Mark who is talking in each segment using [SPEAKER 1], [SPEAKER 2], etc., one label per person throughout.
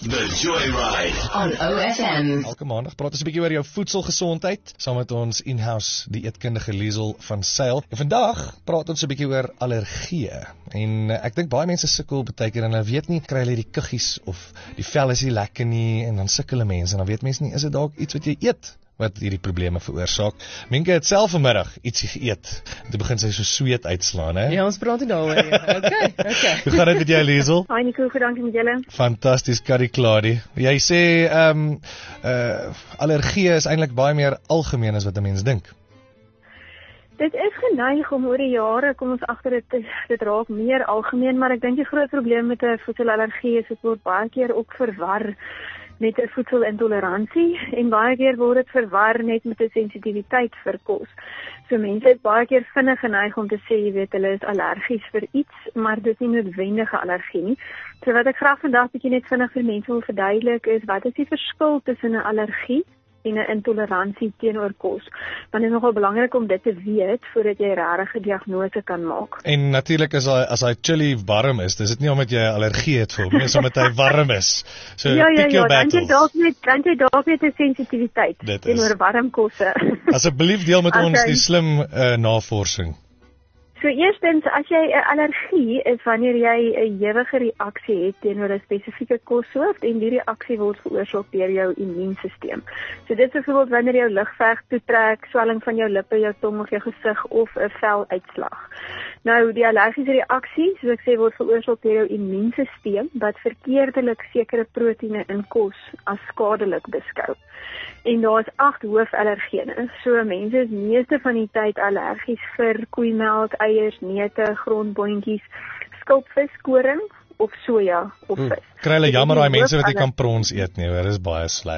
[SPEAKER 1] The Joyride
[SPEAKER 2] on OFM.
[SPEAKER 3] Elke maandag praat ons 'n bietjie oor jou voedselgesondheid saam met ons in-house dieetkundige Liesel van Sail. En vandag praat ons 'n bietjie oor allergieë. En ek dink baie mense sukkel baie keer en hulle weet nie, kry hulle die kuggies of die vel is nie lekker nie en dan sukkel hulle mense en dan weet mense nie, is dit dalk iets wat jy eet wat hierdie probleme veroorsaak. Minke het self vanmiddag ietsie geëet. Toe begin sy so sweet uitslaan, hè?
[SPEAKER 4] Ja, ons praat nie daaroor nie. Okay.
[SPEAKER 3] Hoe gaan dit met jou, Liesel?
[SPEAKER 5] Hi Nico, goed dankie met julle.
[SPEAKER 3] Fantasties, curry Claudie. Jy sê allergie is eintlik baie meer algemeen as wat 'n mens dink.
[SPEAKER 5] Dit is geneig om oor die jare, kom ons agter dit raak meer algemeen, maar ek dink die groot probleem met 'n voedselallergie is dit word baie keer ook verwar met 'n voedselintoleransie en baie keer word dit verwar net met 'n sensitiwiteit vir kos. So mense is baie keer vinnig geneig om te sê, jy weet, hulle is allergies vir iets, maar dit is nie noodwendige allergie nie. So wat ek graag vandag bietjie net vinnig vir mense wil verduidelik is, wat is die verskil tussen 'n allergie en 'n intoleransie teenoor kos? Want dit is nogal belangrik om dit te weet voordat jy regtig 'n diagnose kan maak.
[SPEAKER 3] En natuurlik as hy chili warm is, dis dit nie omdat jy 'n allergie het vir hom, dis omdat hy warm is. So
[SPEAKER 5] ja,
[SPEAKER 3] pick your battles.
[SPEAKER 5] Dan jy dalk net 'n sensitiwiteit teenoor warm kosse.
[SPEAKER 3] Asseblief deel met ons die slim navorsing.
[SPEAKER 5] So eerstens, as jy 'n allergie is wanneer jy 'n ewige reaksie het teenoor 'n spesifieke kossoort en die reaksie word veroorsaak deur jou immuunstelsel. So dit is byvoorbeeld wanneer jou lugveg toetrek, swelling van jou lippe, jou tong of jou gesig of 'n veluitslag. Nou, die allergiese reaksie, soos ek sê, word veroorsaak deur jou immuunstelsel wat verkeerdelik sekere proteïene in kos as skadelik beskou. En daar is 8 hoofallergene. So mense is meeste van die tyd allergies vir koeimelk, eiers, neute, grondboontjies, skulpvis, koring of soja of vis.
[SPEAKER 3] Kry hulle jammer daai mense wat nie kan prons eet nie, dit is baie sleg.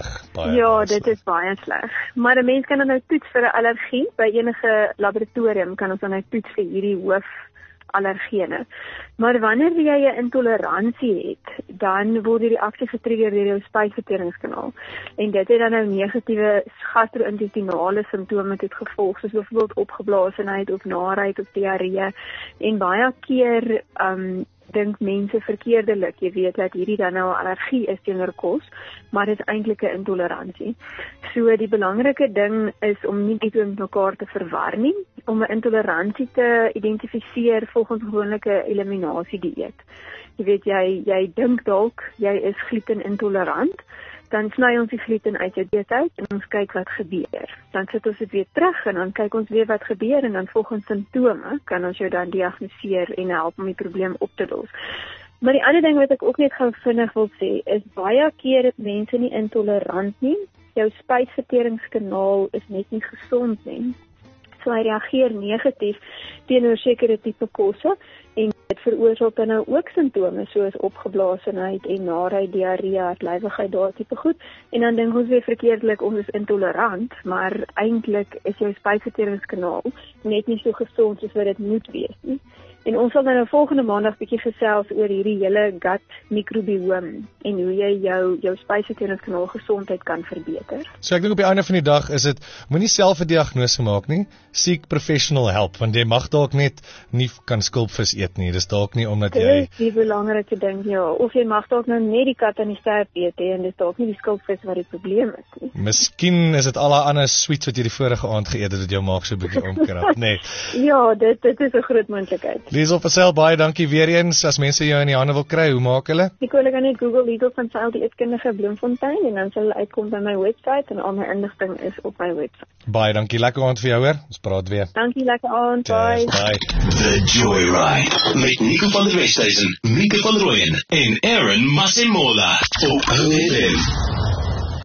[SPEAKER 5] Dit is baie sleg. Maar 'n mens kan dan nou toets vir 'n allergie by enige laboratorium kan ons dan nou toets vir hierdie hoofallergene. Maar wanneer jy 'n intoleransie het, dan word die reaksie getrigger deur jou spysverteringskanaal. En dit het dan nou negatiewe gastro-intestinale simptome tot gevolg, soos byvoorbeeld opgeblaasenheid of naarheid of diarree. En baie keer dink mense verkeerdelik, jy weet dat hierdie dan nou 'n allergie is teenoor kos, maar dit is eintlik 'n intoleransie. So die belangrike ding is om nie dit met mekaar te verwar nie, om 'n intoleransie te identifiseer volgens gewoonlike eliminasie-dieet. Jy weet jy dink dalk jy is glutenintolerant, dan sny ons die gluten uit jou dieet uit en ons kyk wat gebeur. Dan sit ons dit weer terug en dan kyk ons weer wat gebeur en dan volgens simptome kan ons jou dan diagnoseer en help om die probleem op te los. Maar die ander ding wat ek ook net gou vinnig wil sê, is baie keer is mense nie intolerant nie. Jou spysverteringskanaal is net nie gesond nie. So hy reageer negatief teenoor sekere tipe kosse en dit veroorsaak dan nou ook simptome soos opgeblaasenheid en naarheid, diarree, hartlywigheid, daai tipe goed. En dan dink ons weer verkeerdelik ons is intolerant, maar eintlik is jou spysverteringskanaal net nie so gesond soos wat dit moet wees nie. En ons sal nou volgende maandag bietjie gesels oor hierdie hele gut mikrobiom en hoe jy jou spysverteringskanaal gesondheid kan verbeter.
[SPEAKER 3] So ek dink op die einde van die dag is dit, moenie self 'n diagnose maak nie, seek professional help, want jy mag dalk net nie kan skulpvis eet nie, dis dalk nie omdat jy...
[SPEAKER 5] Dit is die belangrike ding, ja, of jy mag dalk nou net die kat aan die sterp eet en dis dalk nie die skulpvis wat die probleem is nie.
[SPEAKER 3] Miskien is dit al die ander sweets wat jy die vorige aand geëet het, wat jou maag so 'n bietjie omkrap, nee.
[SPEAKER 5] Ja, dit is 'n groot moontlikheid.
[SPEAKER 3] Liesel van Sail, baie dankie weer eens. As mense jou in die hande wil kry, hoe maak hulle?
[SPEAKER 5] Nicole kan net Google Liesel van Sail dieetkundige Bloemfontein en dan sal hulle uitkom by my webwerf en al my inligting is op my webwerf.
[SPEAKER 3] Baie dankie, lekker aand vir jou hoor. Ons praat weer.
[SPEAKER 5] Dankie, lekker aand. Bye.
[SPEAKER 3] Bye.
[SPEAKER 1] The Joyride met Nico van der Westhuizen, Mieke van Rooyen en Aaron Masemola op OFM.